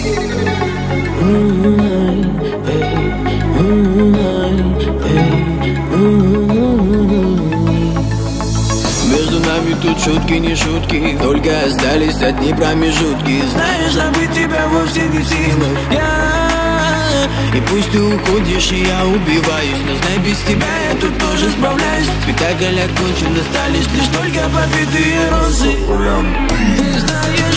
Между нами тут шутки, не шутки, только остались одни промежутки. Знаешь, забыть тебя вовсе не сила. И пусть ты уходишь, и я убиваюсь, но знай, без тебя я тут тоже справляюсь. Спектакль окончен, остались лишь только побитые розы. Ты знаешь,